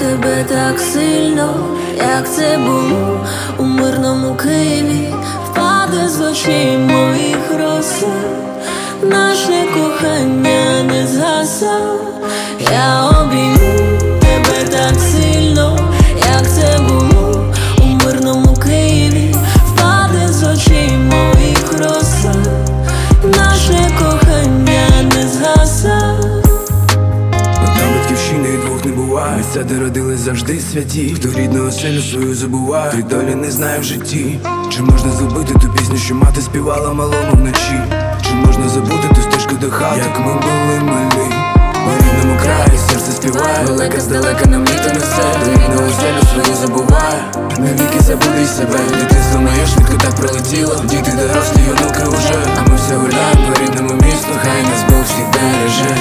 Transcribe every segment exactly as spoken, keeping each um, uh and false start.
тебе так сильно, як це було у мирному Києві, впаде з очей моїх роса, наше кохання не згаса. Я обійму тебе так сильно, як це було у мирному Києві, впаде з очей моїх роса, наше кохання не згаса. Батьківщини і двох не буває. Місця, де родились завжди святі. Хто рідну оселю свою забуває, той долі не знає в житті. Чи можна забути ту пісню, що мати співала малому вночі? Чи можна забути ту стежку до хати, як ми були малі? У рідному краї серце співає, далека здалека нам літо несе. Хто рідну оселю свою забуває, навіки забуде й себе. Дитинство моє швидко так пролетіло, діти дорослі, онуки уже, а ми все гуляємо по рідному місту, хай нас Бог всіх береже.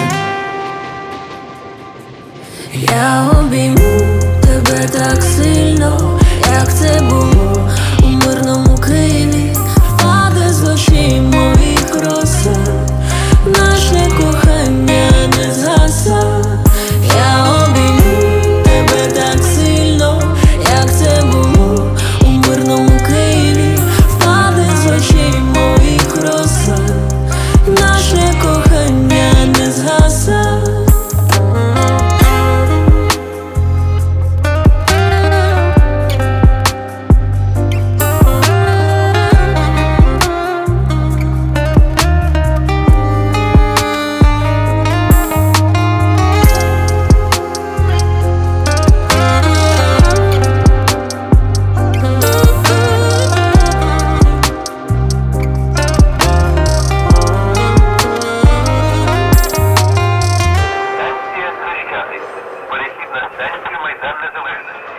Я обійму тебе так сильно, як це було у мирному Києві, впаде з очей моїх роса, наше кохання не згаса. Я обійму тебе так сильно, як це було у мирному Києві, впаде з очей моїх роса, наше кохання не згаса. Перехід на станцію Майдан Незалежності.